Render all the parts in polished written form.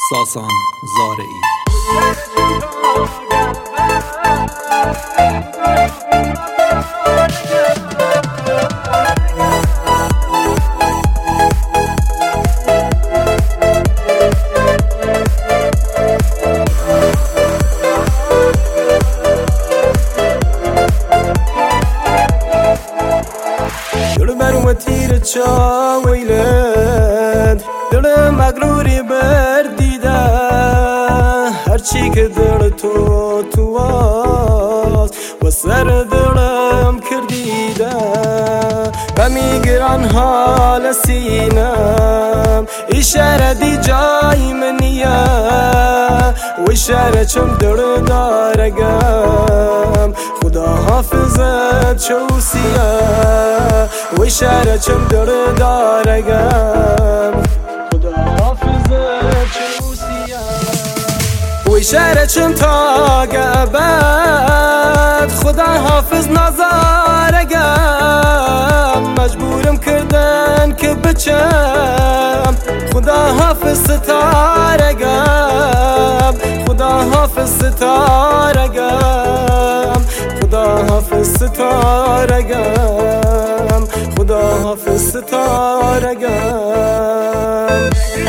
ساسان زارعی. و تیر چاویلند دل مغروری بردیده هرچی که دل تو است و سر دلم کردیده و میگران حال سینم اشاره دی جای منیه و اشاره چم دل دارگم خدا حافظت چوسیه و اشاره چم دل دارگم خدا حافظت چوسیه و اشاره چم تا گبد خدا حافظ نظارگم مجبورم کردن که بچم خدا حافظ ستارگم خدا حافظ ستارگم خدا حافظ ستارگم خدا حافظ ستارگم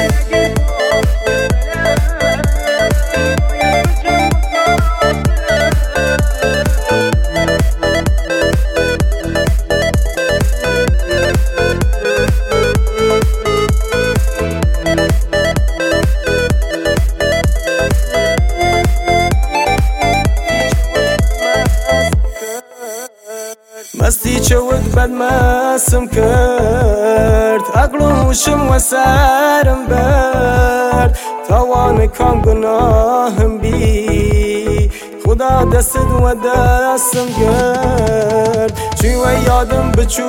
مستی چود بد مسم کرد عقل و هوشم و سرم برد توان کام گناهم بی خدا دست و دستم گرد چی و یادم بچو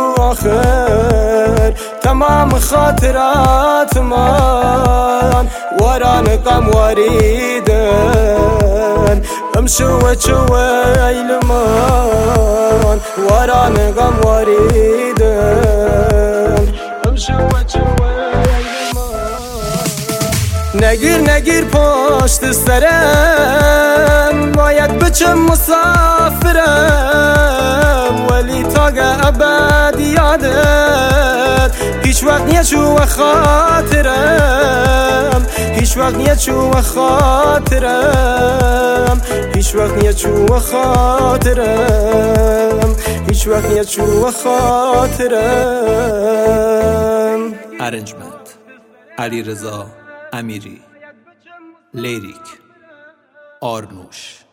آخر تمام خاطرات من وران قم واریدن امشو و چو ایلمان وران غم واریدن امشو و چو نگیر پشت سرم باید بچم مسافرم ولی تاگه ابد یادت هیچ وقت نیچو و خاطرم هیچ وقت نیچو و خاطرم هیچ وقت نیچو و خاطرم هیچ وقت نیچو و خاطرم. ارنجمنت علیرضا امیری. لیریک آرنوش.